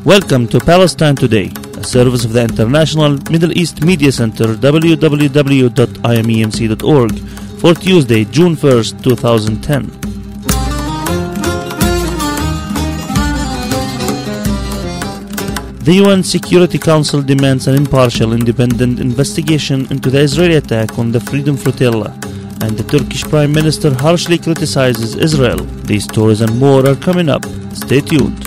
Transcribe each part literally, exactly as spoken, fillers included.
Welcome to Palestine Today, a service of the International Middle East Media Center, w w w dot i m e m c dot org, for Tuesday, June first, two thousand ten. The U N Security Council demands an impartial, independent investigation into the Israeli attack on the Freedom Flotilla, and the Turkish Prime Minister harshly criticizes Israel. These stories and more are coming up. Stay tuned.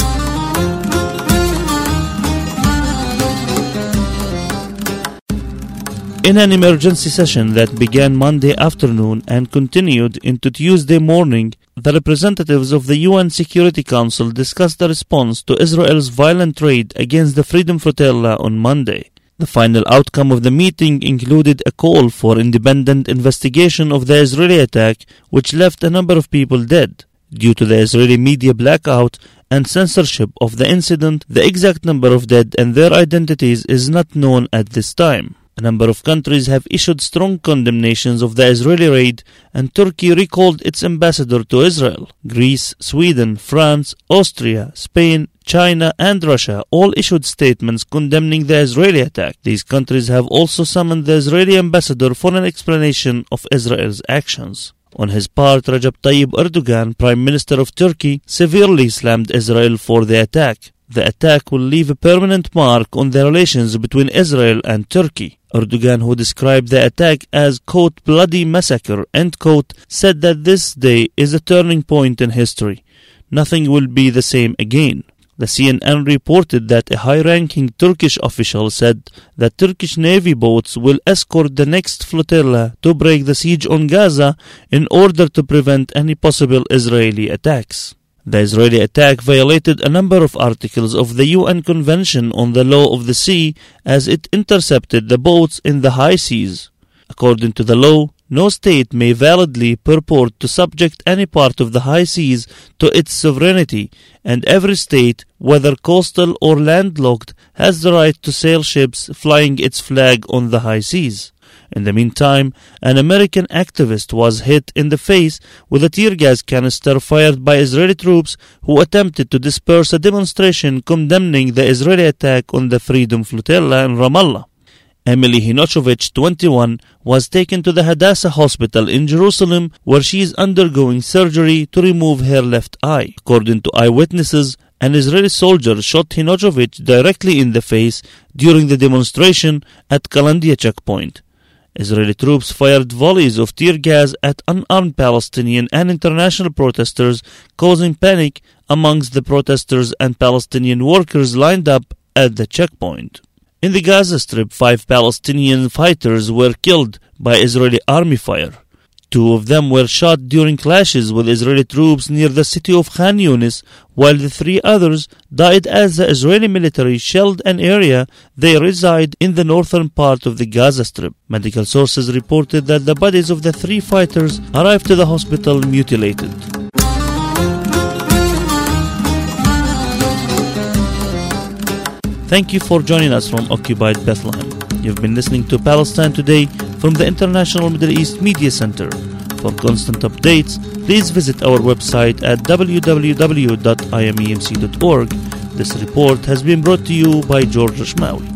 In an emergency session that began Monday afternoon and continued into Tuesday morning, the representatives of the U N Security Council discussed the response to Israel's violent raid against the Freedom Flotilla on Monday. The final outcome of the meeting included a call for independent investigation of the Israeli attack, which left a number of people dead. Due to the Israeli media blackout and censorship of the incident, the exact number of dead and their identities is not known at this time. A number of countries have issued strong condemnations of the Israeli raid, and Turkey recalled its ambassador to Israel. Greece, Sweden, France, Austria, Spain, China and Russia all issued statements condemning the Israeli attack. These countries have also summoned the Israeli ambassador for an explanation of Israel's actions. On his part, Recep Tayyip Erdogan, Prime Minister of Turkey, severely slammed Israel for the attack. The attack will leave a permanent mark on the relations between Israel and Turkey. Erdogan, who described the attack as, quote, bloody massacre, end quote, said that this day is a turning point in history. Nothing will be the same again. The C N N reported that a high-ranking Turkish official said that Turkish Navy boats will escort the next flotilla to break the siege on Gaza in order to prevent any possible Israeli attacks. The Israeli attack violated a number of articles of the U N Convention on the Law of the Sea as it intercepted the boats in the high seas. According to the law, no state may validly purport to subject any part of the high seas to its sovereignty, and every state, whether coastal or landlocked, has the right to sail ships flying its flag on the high seas. In the meantime, an American activist was hit in the face with a tear gas canister fired by Israeli troops who attempted to disperse a demonstration condemning the Israeli attack on the Freedom Flotilla in Ramallah. Emily Hinochovich, twenty-one, was taken to the Hadassah Hospital in Jerusalem, where she is undergoing surgery to remove her left eye. According to eyewitnesses, an Israeli soldier shot Hinochovich directly in the face during the demonstration at Kalandia checkpoint. Israeli troops fired volleys of tear gas at unarmed Palestinian and international protesters, causing panic amongst the protesters and Palestinian workers lined up at the checkpoint. In the Gaza Strip, five Palestinian fighters were killed by Israeli army fire. Two of them were shot during clashes with Israeli troops near the city of Khan Yunis, while the three others died as the Israeli military shelled an area they reside in the northern part of the Gaza Strip. Medical sources reported that the bodies of the three fighters arrived to the hospital mutilated. Thank you for joining us from Occupied Bethlehem. You've been listening to Palestine Today from the International Middle East Media Center. For constant updates, please visit our website at w w w dot i m e m c dot org. This report has been brought to you by George Ashmawi.